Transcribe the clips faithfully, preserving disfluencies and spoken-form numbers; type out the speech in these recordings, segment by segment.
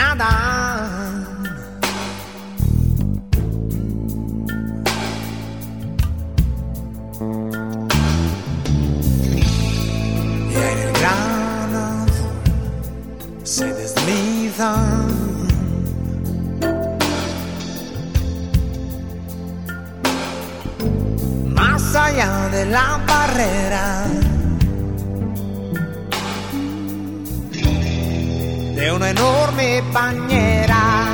nadan. Y en el gran azul se deslizan más allá de la barrera de una enorme bañera.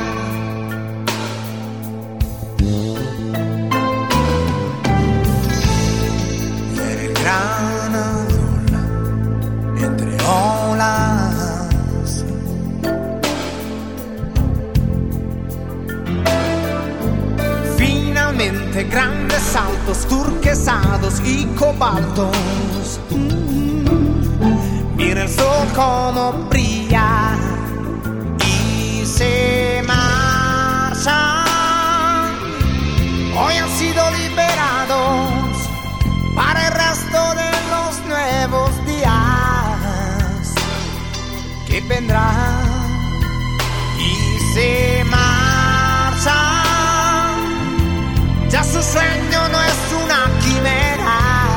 Y en el gran azul, entre olas, finalmente grandes saltos turquesados y cobaltos. Mira el sol como brilla y se marcha. Hoy han sido liberados para el resto de los nuevos días que vendrán. Y se marcha. Ya su sueño no es una quimera.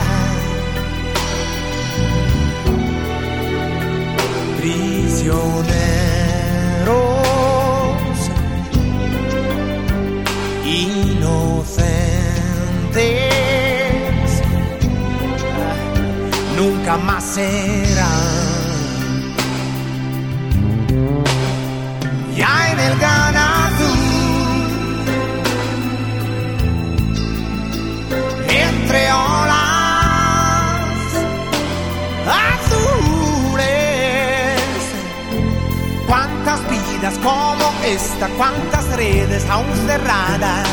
Prisioneros inocentes nunca más serán. Ya en el gran azul, entre olas azules, cuántas vidas como esta, cuántas redes aún cerradas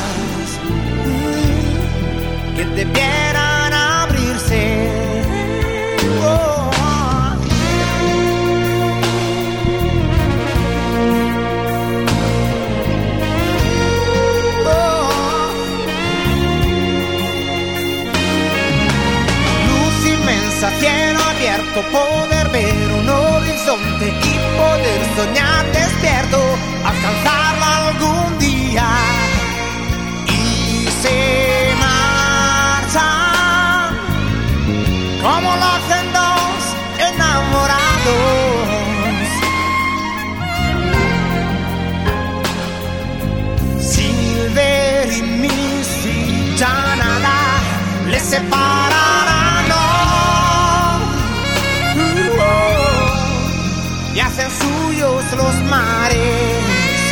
que debieran abrirse. Oh. Cielo abierto, poder ver un horizonte y poder soñar despierto, alcanzarlo algún día. Y se marchan como lo hacen dos enamorados. Silver y Missy, ya nada les separará. Y hacen suyos los mares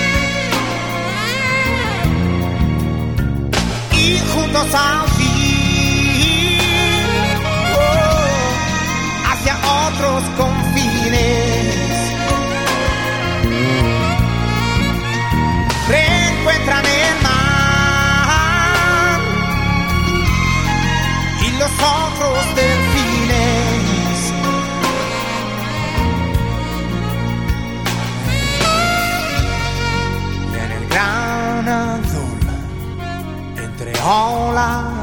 y juntos al fin, oh, hacia otros confines reencuentran el mar y los otros delfines. Gran azul, entre olas